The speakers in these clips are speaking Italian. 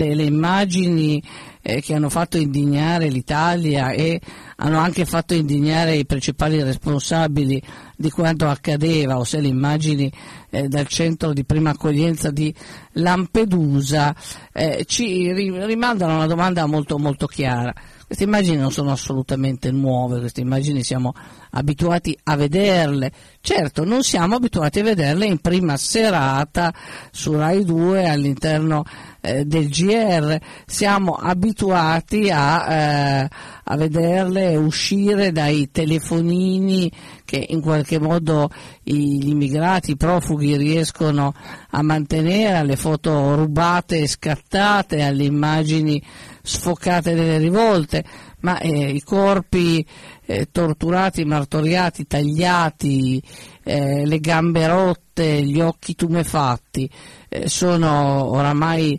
le immagini che hanno fatto indignare l'Italia e hanno anche fatto indignare i principali responsabili di quanto accadeva, ossia le immagini dal centro di prima accoglienza di Lampedusa, ci rimandano a una domanda molto molto chiara. Queste immagini non sono assolutamente nuove, queste immagini siamo abituati a vederle. Certo, non siamo abituati a vederle in prima serata su Rai 2 all'interno del GR, siamo abituati a vederle uscire dai telefonini che in qualche modo gli immigrati, i profughi riescono a mantenere, alle foto rubate e scattate, alle immagini sfocate delle rivolte, ma i corpi torturati, martoriati, tagliati, le gambe rotte, gli occhi tumefatti sono oramai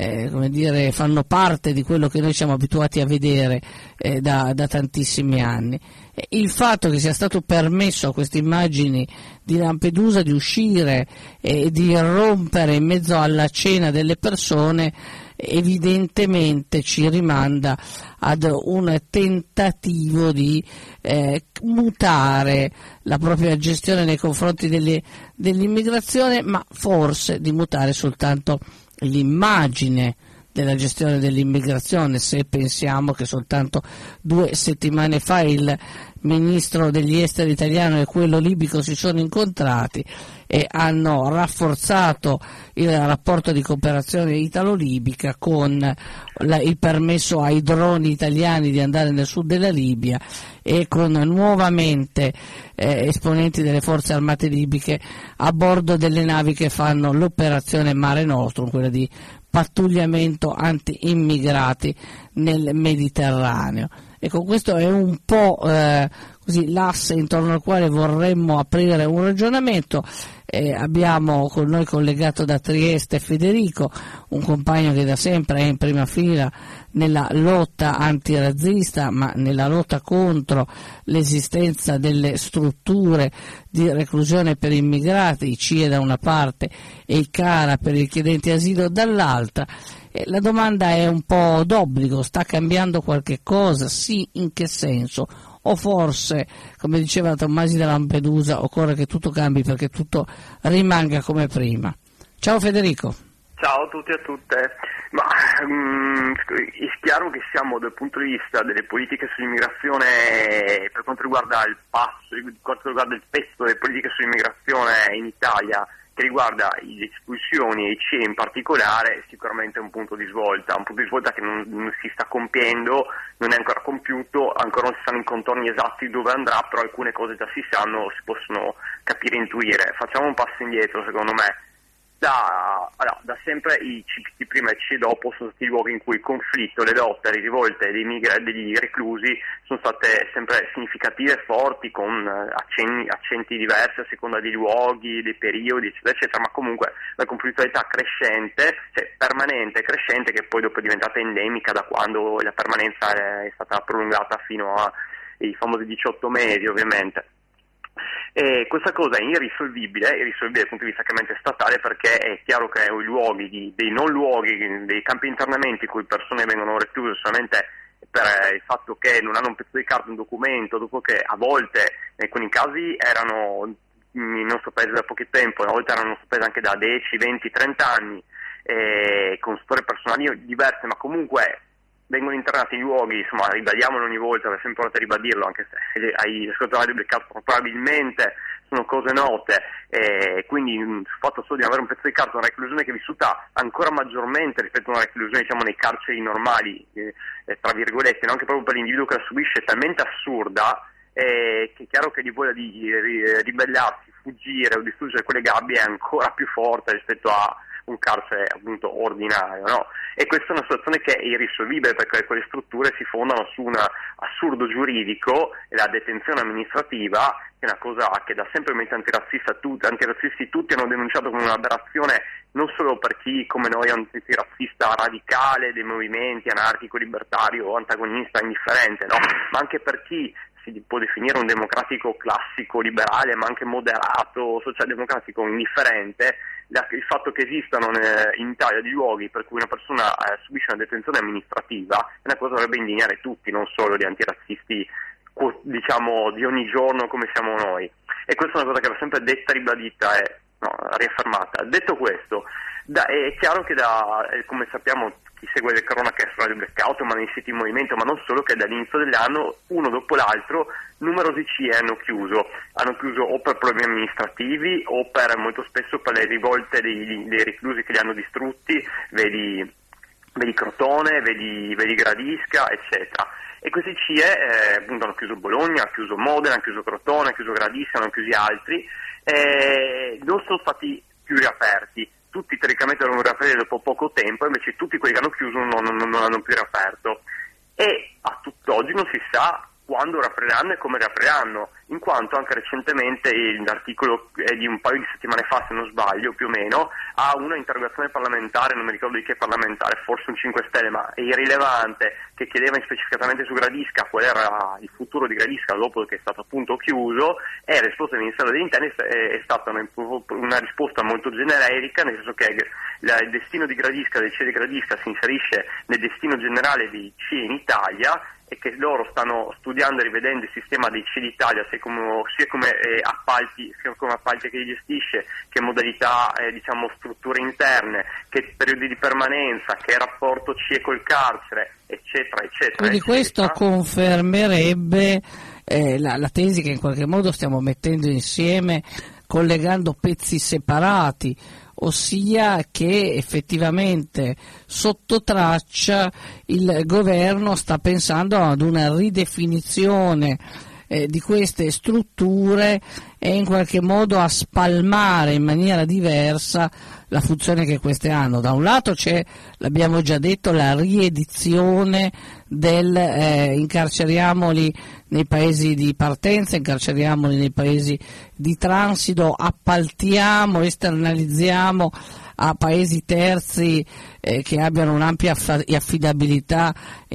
fanno parte di quello che noi siamo abituati a vedere da tantissimi anni. Il fatto che sia stato permesso a queste immagini di Lampedusa di uscire e di irrompere in mezzo alla cena delle persone evidentemente ci rimanda ad un tentativo di mutare la propria gestione nei confronti dell'immigrazione, ma forse di mutare soltanto l'immagine della gestione dell'immigrazione, se pensiamo che soltanto 2 settimane fa il ministro degli esteri italiano e quello libico si sono incontrati e hanno rafforzato il rapporto di cooperazione italo-libica con il permesso ai droni italiani di andare nel sud della Libia e con nuovamente esponenti delle forze armate libiche a bordo delle navi che fanno l'operazione Mare Nostrum, quella di pattugliamento anti-immigrati nel Mediterraneo. Ecco, questo è un po' così l'asse intorno al quale vorremmo aprire un ragionamento. Abbiamo con noi collegato da Trieste Federico, un compagno che da sempre è in prima fila nella lotta antirazzista, ma nella lotta contro l'esistenza delle strutture di reclusione per immigrati, i CIE da una parte e i CARA per i richiedenti asilo dall'altra. La domanda è un po' d'obbligo: sta cambiando qualche cosa? Sì, in che senso? O forse, come diceva Tommasi da Lampedusa, occorre che tutto cambi perché tutto rimanga come prima? Ciao Federico. Ciao a tutti e a tutte. Ma è chiaro che siamo, dal punto di vista delle politiche sull'immigrazione, per quanto riguarda il pezzo delle politiche sull'immigrazione in Italia, che riguarda le espulsioni e i CIE in particolare, sicuramente è un punto di svolta che non si sta compiendo, non è ancora compiuto, ancora non si sanno i contorni esatti dove andrà, però alcune cose già si sanno, si possono capire e intuire. Facciamo un passo indietro, secondo me. Da sempre i CPT prima e i CIE dopo sono stati luoghi in cui il conflitto, le lotte, le rivolte degli reclusi sono state sempre significative e forti, con accenti diversi a seconda dei luoghi, dei periodi, eccetera, eccetera, ma comunque la conflittualità crescente, cioè permanente, crescente, che poi dopo è diventata endemica da quando la permanenza è stata prolungata fino ai famosi 18 mesi, ovviamente. E questa cosa è irrisolvibile dal punto di vista chiaramente statale, perché è chiaro che i luoghi, dei campi di internamento in cui persone vengono recluse solamente per il fatto che non hanno un pezzo di carta, un documento, dopo che a volte, in alcuni casi, erano nel nostro paese da poco tempo, a volte erano nel nostro paese anche da 10, 20, 30 anni, con storie personali diverse, ma comunque vengono internati in luoghi, insomma, ribadiamolo ogni volta, è sempre importante ribadirlo, anche se ai ascoltatori del caso probabilmente sono cose note, quindi il fatto solo di avere un pezzo di carta, una reclusione che è vissuta ancora maggiormente rispetto a una reclusione, diciamo, nei carceri normali, tra virgolette, no? Anche proprio per l'individuo che la subisce, è talmente assurda che è chiaro che di voglia di ribellarsi, fuggire o distruggere quelle gabbie è ancora più forte rispetto a un carcere appunto ordinario, no? E questa è una situazione che è irrisolvibile, perché quelle strutture si fondano su un assurdo giuridico, e la detenzione amministrativa, che è una cosa che da sempre i antirazzisti tutti hanno denunciato come un'aberrazione, non solo per chi come noi è un antirazzista radicale dei movimenti anarchico-libertario, antagonista, indifferente, no? Ma anche per chi si può definire un democratico classico liberale, ma anche moderato, socialdemocratico indifferente, il fatto che esistano in Italia dei luoghi per cui una persona subisce una detenzione amministrativa è una cosa che dovrebbe indignare tutti, non solo gli antirazzisti, diciamo, di ogni giorno come siamo noi. E questa è una cosa che va sempre detta, ribadita e riaffermata. Detto questo, è chiaro che come sappiamo, chi segue le cronache sulla blackout, ma nei siti in movimento, ma non solo, che dall'inizio dell'anno, uno dopo l'altro, numerosi CIE hanno chiuso o per problemi amministrativi o molto spesso per le rivolte dei reclusi che li hanno distrutti, vedi Crotone, vedi Gradisca, eccetera. E questi CIE appunto hanno chiuso Bologna, hanno chiuso Modena, hanno chiuso Crotone, hanno chiuso Gradisca, hanno chiusi altri, non sono stati più riaperti. Tutti teoricamente dovevano riaprire dopo poco tempo, invece tutti quelli che hanno chiuso non hanno più riaperto. E a tutt'oggi non si sa quando riapriranno e come riapriranno, in quanto anche recentemente l'articolo è di un paio di settimane fa, se non sbaglio, più o meno, ha una interrogazione parlamentare, non mi ricordo di che parlamentare, forse un 5 Stelle, ma è irrilevante, che chiedeva specificatamente su Gradisca qual era il futuro di Gradisca dopo che è stato appunto chiuso, e la risposta del Ministero degli Interni è stata una risposta molto generica, nel senso che il destino di Gradisca, del CIE di Gradisca, si inserisce nel destino generale dei CIE in Italia, e che loro stanno studiando e rivedendo il sistema dei CIE d'Italia, sia come appalti che li gestisce, che modalità, diciamo, strutture interne, che periodi di permanenza, che rapporto CIE col carcere, eccetera, eccetera. Quindi questo confermerebbe la tesi che in qualche modo stiamo mettendo insieme, collegando pezzi separati, ossia che effettivamente sotto traccia il governo sta pensando ad una ridefinizione di queste strutture e in qualche modo a spalmare in maniera diversa la funzione che queste hanno. Da un lato c'è, l'abbiamo già detto, la riedizione del incarceriamoli nei paesi di partenza, incarceriamoli nei paesi di transito, appaltiamo, esternalizziamo a paesi terzi che abbiano un'ampia affidabilità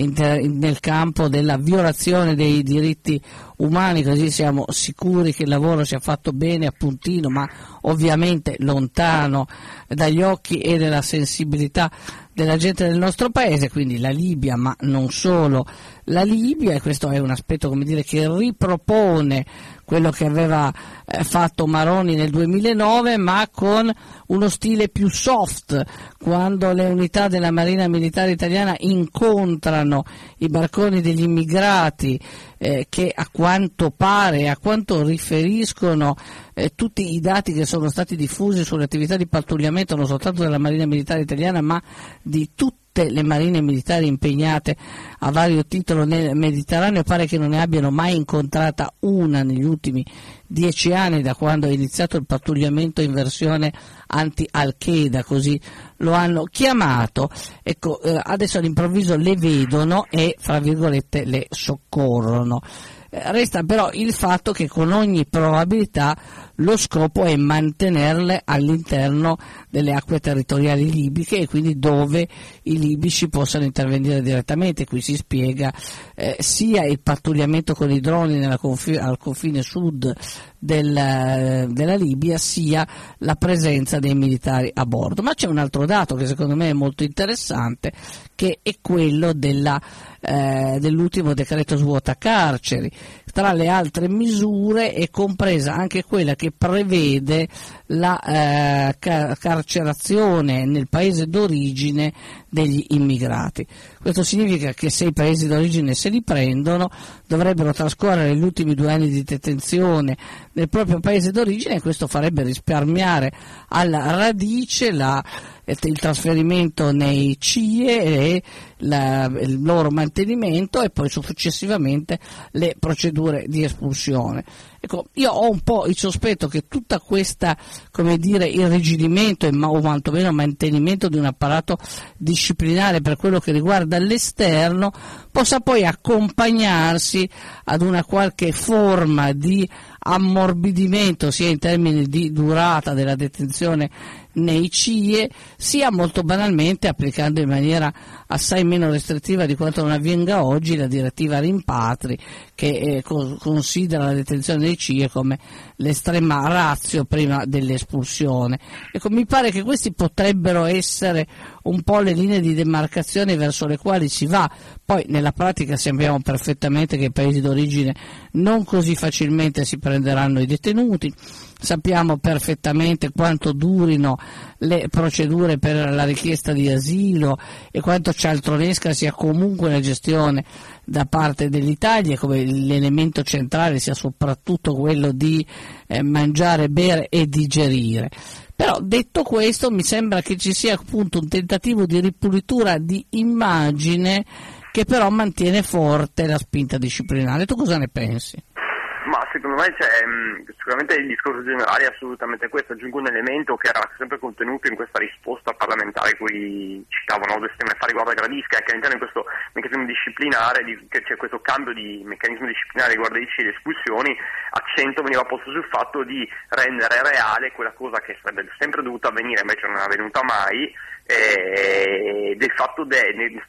nel campo della violazione dei diritti umani, così siamo sicuri che il lavoro sia fatto bene, a puntino, ma ovviamente lontano dagli occhi e dalla sensibilità della gente del nostro paese. Quindi la Libia, ma non solo la Libia, e questo è un aspetto, come dire, che ripropone quello che aveva fatto Maroni nel 2009, ma con uno stile più soft, quando le unità della Marina Militare Italiana incontrano i barconi degli immigrati che a quanto pare, a quanto riferiscono tutti i dati che sono stati diffusi sulle attività di pattugliamento non soltanto della Marina Militare Italiana ma di tutte le marine militari impegnate a vario titolo nel Mediterraneo, pare che non ne abbiano mai incontrata una negli ultimi 10 anni, da quando è iniziato il pattugliamento in versione anti-Al-Qaeda, così lo hanno chiamato. Ecco, adesso all'improvviso le vedono e, fra virgolette, le soccorrono. Resta però il fatto che con ogni probabilità lo scopo è mantenerle all'interno delle acque territoriali libiche e quindi dove i libici possano intervenire direttamente. Qui si spiega sia il pattugliamento con i droni al confine sud della Libia, sia la presenza dei militari a bordo. Ma c'è un altro dato che secondo me è molto interessante, che è quello dell'ultimo decreto svuota carceri. Tra le altre misure è compresa anche quella che prevede la carcerazione nel paese d'origine degli immigrati. Questo significa che se i paesi d'origine se li prendono, dovrebbero trascorrere gli ultimi 2 anni di detenzione nel proprio paese d'origine, e questo farebbe risparmiare alla radice il trasferimento nei CIE e il loro mantenimento e poi successivamente le procedure di espulsione. Ecco, io ho un po' il sospetto che tutta questa, come dire, irrigidimento o quantomeno mantenimento di un apparato disciplinare per quello che riguarda l'esterno possa poi accompagnarsi ad una qualche forma di ammorbidimento sia in termini di durata della detenzione nei CIE, sia molto banalmente applicando in maniera assai meno restrittiva di quanto non avvenga oggi la direttiva rimpatri, che considera la detenzione nei CIE come l'estrema ratio prima dell'espulsione. Ecco, mi pare che questi potrebbero essere un po' le linee di demarcazione verso le quali si va. Poi nella pratica sappiamo perfettamente che i paesi d'origine non così facilmente si prenderanno i detenuti, sappiamo perfettamente quanto durino le procedure per la richiesta di asilo e quanto cialtronesca sia comunque la gestione da parte dell'Italia, come l'elemento centrale sia soprattutto quello di mangiare, bere e digerire. Però detto questo, mi sembra che ci sia appunto un tentativo di ripulitura di immagine che però mantiene forte la spinta disciplinare. Tu cosa ne pensi? Ma secondo me sicuramente il discorso generale è assolutamente questo. Aggiungo un elemento che era sempre contenuto in questa risposta parlamentare cui citavano 2 settimane fa riguardo a Gradisca, è che all'interno di questo meccanismo disciplinare, che c'è questo cambio di meccanismo disciplinare riguardo ai CIE e le espulsioni, accento veniva posto sul fatto di rendere reale quella cosa che sarebbe sempre dovuta avvenire, invece non è avvenuta mai, del fatto per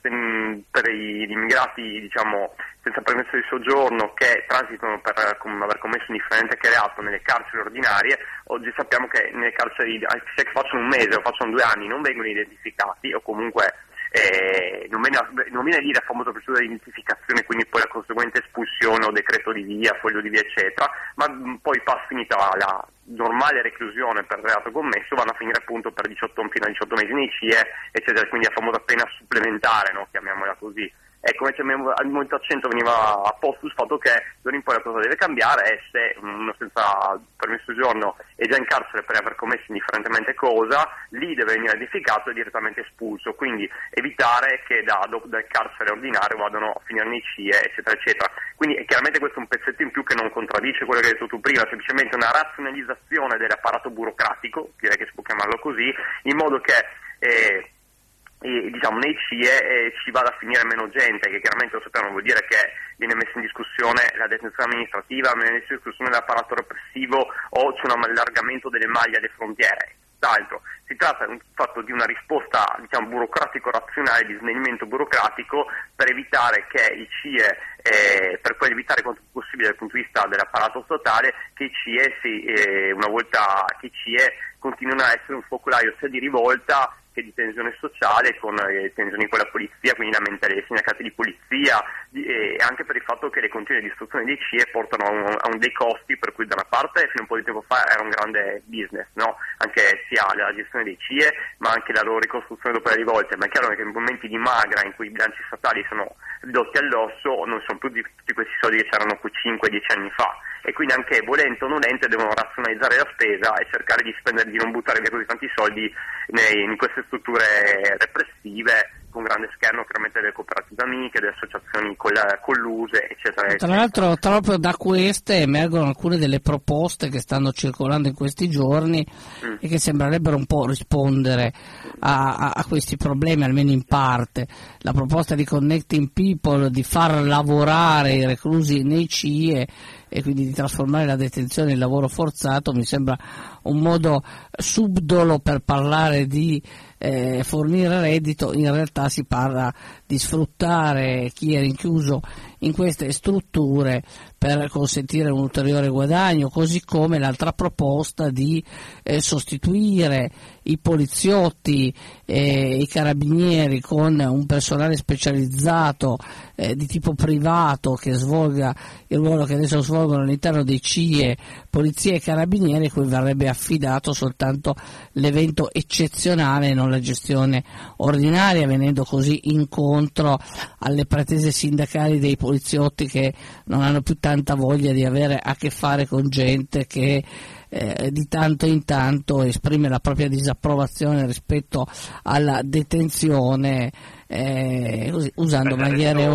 gli immigrati, diciamo, senza permesso di soggiorno che transitano per aver commesso un differente che reato nelle carceri ordinarie. Oggi sappiamo che nelle carceri, se facciano 1 mese o facciano 2 anni, non vengono identificati, o comunque non viene lì la famosa procedura di identificazione, quindi poi la conseguente espulsione o decreto di via, foglio di via eccetera, ma poi finita la normale reclusione per il reato commesso, vanno a finire appunto per fino a 18 mesi nei CIE eccetera, quindi la famosa pena supplementare, no? Chiamiamola così. Ecco, invece molto accento veniva posto sul fatto che d'ora in poi la cosa deve cambiare, e se uno senza permesso di soggiorno è già in carcere per aver commesso indifferentemente cosa, lì deve venire identificato e direttamente espulso, quindi evitare che dal carcere ordinario vadano a finire nei CIE eccetera eccetera. Quindi chiaramente questo è un pezzetto in più che non contraddice quello che hai detto tu prima, semplicemente una razionalizzazione dell'apparato burocratico, direi che si può chiamarlo così, in modo che diciamo nei CIE ci vada a finire meno gente, che chiaramente lo sappiamo, vuol dire che viene messa in discussione la detenzione amministrativa, viene messa in discussione l'apparato repressivo, o c'è un allargamento delle maglie alle frontiere. D'altro si tratta di di una risposta, diciamo, burocratico-razionale, di snellimento burocratico, per evitare che i CIE, per poi evitare quanto più possibile dal punto di vista dell'apparato statale, che i CIE una volta che i CIE continuino a essere un focolaio sia di rivolta che di tensione sociale, con tensioni con la polizia, quindi lamentele i sindacati di polizia, e anche per il fatto che le continue distruzioni dei CIE portano a dei costi, per cui da una parte fino a un po' di tempo fa era un grande business, no? Anche sia la gestione dei CIE ma anche la loro ricostruzione dopo le rivolte, ma è chiaro che in momenti di magra in cui i bilanci statali sono ridotti all'osso non sono più di tutti questi soldi che c'erano 5-10 anni fa, e quindi anche volente o nolente devono razionalizzare la spesa e cercare di spendere, di non buttare via così tanti soldi in queste strutture repressive, con grande scherno chiaramente delle cooperative amiche, delle associazioni colluse eccetera eccetera. Tra l'altro proprio da queste emergono alcune delle proposte che stanno circolando in questi giorni e che sembrerebbero un po' rispondere a questi problemi, almeno in parte. La proposta di Connecting People, di far lavorare i reclusi nei CIE e quindi di trasformare la detenzione in lavoro forzato, mi sembra un modo subdolo per parlare di fornire reddito. In realtà si parla di sfruttare chi è rinchiuso in queste strutture per consentire un ulteriore guadagno, così come l'altra proposta di sostituire i poliziotti e i carabinieri con un personale specializzato di tipo privato che svolga il ruolo che adesso svolgono all'interno dei CIE, polizia e carabinieri, a cui verrebbe affidato soltanto l'evento eccezionale e non la gestione ordinaria, venendo così incontro alle pretese sindacali dei poliziotti che non hanno più tanta voglia di avere a che fare con gente che di tanto in tanto esprime la propria disapprovazione rispetto alla detenzione così, usando maniere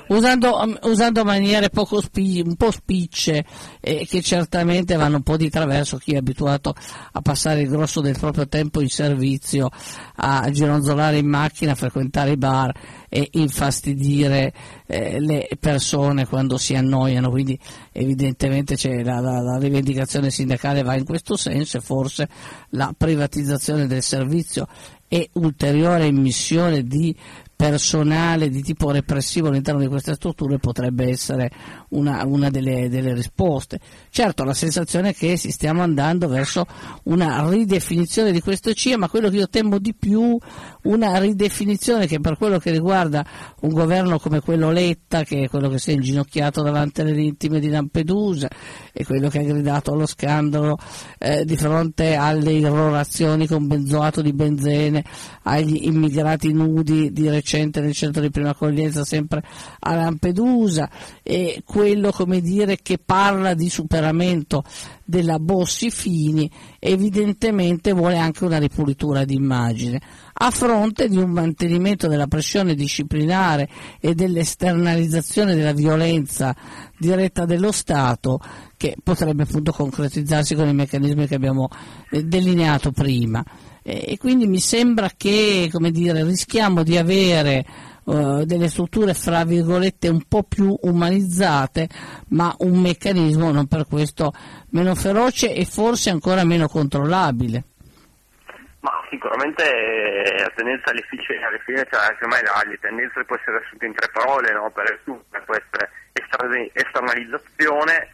un po' spicce, che certamente vanno un po' di traverso chi è abituato a passare il grosso del proprio tempo in servizio, a gironzolare in macchina, a frequentare i bar e infastidire le persone quando si annoiano. Quindi evidentemente la rivendicazione sindacale va in questo senso, e forse la privatizzazione del servizio e ulteriore immissione di personale di tipo repressivo all'interno di queste strutture potrebbe essere una delle risposte. Certo, la sensazione è che si stiamo andando verso una ridefinizione di questo CIE, ma quello che io temo di più, una ridefinizione che per quello che riguarda un governo come quello Letta, che è quello che si è inginocchiato davanti alle vittime di Lampedusa, e quello che ha gridato allo scandalo di fronte alle irrorazioni con benzoato di benzene agli immigrati nudi di recente nel centro di prima accoglienza sempre a Lampedusa, e quello, come dire, che parla di superamento della Bossi-Fini, evidentemente vuole anche una ripulitura di immagine, a fronte di un mantenimento della pressione disciplinare e dell'esternalizzazione della violenza diretta dello Stato, che potrebbe appunto concretizzarsi con i meccanismi che abbiamo delineato prima. E quindi mi sembra che, come dire, rischiamo di avere delle strutture fra virgolette un po' più umanizzate, ma un meccanismo non per questo meno feroce e forse ancora meno controllabile. Ma sicuramente la tendenza all'efficienza, ormai la tendenza può essere assunta in tre parole, no? Può essere esternalizzazione,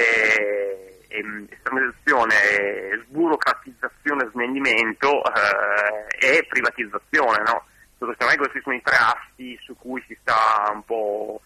sburocratizzazione, snellimento e privatizzazione, no? Secondo me questi sono i tre assi su cui si sta un po'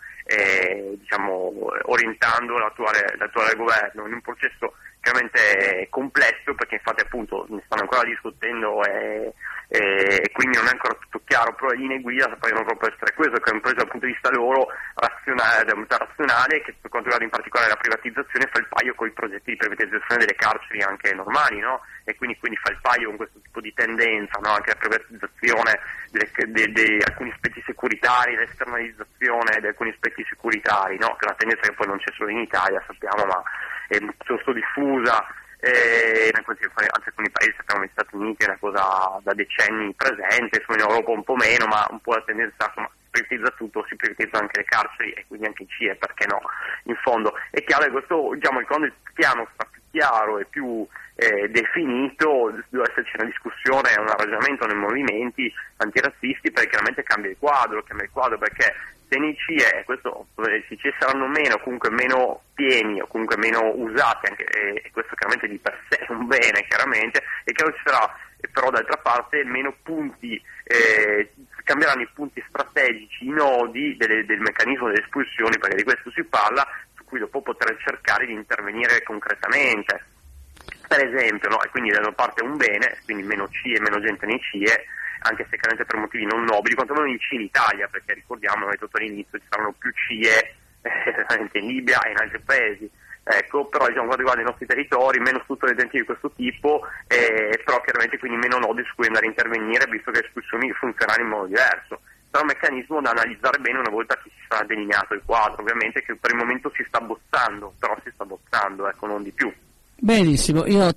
orientando l'attuale governo, in un processo chiaramente complesso, perché infatti appunto ne stanno ancora discutendo e quindi non è ancora tutto chiaro, però le linee guida sapranno proprio essere questo, che è un progetto dal punto di vista loro razionale, che per quanto riguarda in particolare la privatizzazione fa il paio con i progetti di privatizzazione delle carceri anche normali, no? E quindi fa il paio con questo tipo di tendenza, no? Anche la privatizzazione di alcuni aspetti securitari, l'esternalizzazione di alcuni aspetti securitari, no? Che è una tendenza che poi non c'è solo in Italia, sappiamo, ma è piuttosto diffusa, anche alcuni paesi, sappiamo, negli Stati Uniti è una cosa da decenni presente, in Europa un po' meno, ma un po' la tendenza, insomma, si privatizza tutto, si privatizza anche le carceri e quindi anche i CIE, perché no? In fondo è chiaro che questo, quando il piano sta più chiaro e più definito, deve esserci una discussione, un ragionamento nei movimenti antirazzisti, perché chiaramente cambia il quadro perché se nei CIE, i CIE saranno meno, comunque meno pieni o comunque meno usati, anche, e questo chiaramente di per sé è un bene, chiaramente, e chiaro ci sarà però d'altra parte meno punti, cambieranno i punti strategici, i nodi del meccanismo delle espulsioni, perché di questo si parla, su cui dopo poter cercare di intervenire concretamente. Per esempio, no? E quindi da una parte un bene, quindi meno CIE, meno gente nei CIE, anche se chiaramente per motivi non nobili, quantomeno in Italia, perché ricordiamo, l'ho detto all'inizio, ci saranno più CIE in Libia e in altri paesi. Ecco, però quando riguarda i nostri territori, meno strutture detentive di questo tipo, però chiaramente quindi meno nodi su cui andare a intervenire, visto che le espulsioni funzionano in modo diverso. Sarà un meccanismo da analizzare bene una volta che si sarà delineato il quadro, ovviamente, che per il momento si sta bozzando, ecco, non di più. Benissimo, io